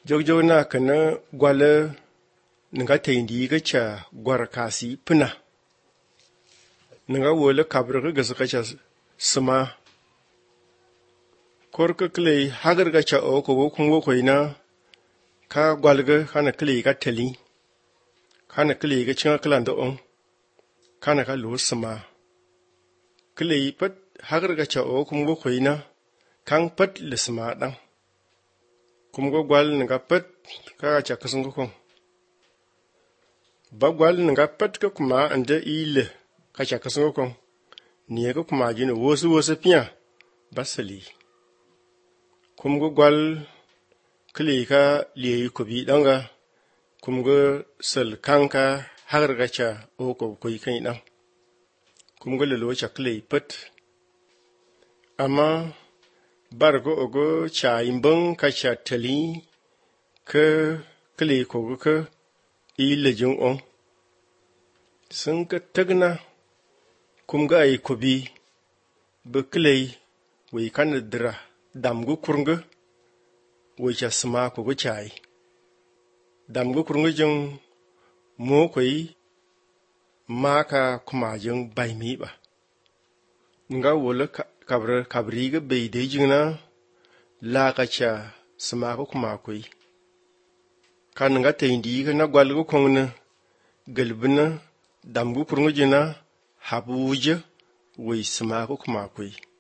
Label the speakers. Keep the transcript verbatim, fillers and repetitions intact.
Speaker 1: Jogjo na kana gwala nga teindi ga cha gwar kasi pina nga wala kabra ga zaka cha sama korka klei hagar ga cha o ko kungo ko ina ka gwalga kana klei ga tali kana klei ga cin klan da on kana ka lo sama klei pat hagar ga cha o kungo ko ina kan pat le sama dan kungo gwal nga pat ka cha kasun ko bagwal nga pat ka kuma anda ile ka cha kasun ko ni ga kuma jina wosu wosu piya basali kumgo gwal kli ka liyi ko bi danga kumgo sal kanka har ga cha o ko ko kai dan kumgo le lo cha kli pat amma bargo ogo cha imbang ka cha tali ka kli ko ka ile jin on sun ka tagna kumga ai ko bi ba kli wai kan dira damgu kurnga wai cha sama ko go chai damgu kurnga jin mo koi maka kuma jin bai mi ba nga wala kabra kabri ga bai dai jina la ka cha sama ko kuma koi kan nga teindi ga na gwal go kongna galbina damgu kurnga jina habuja wai sama ko kuma koi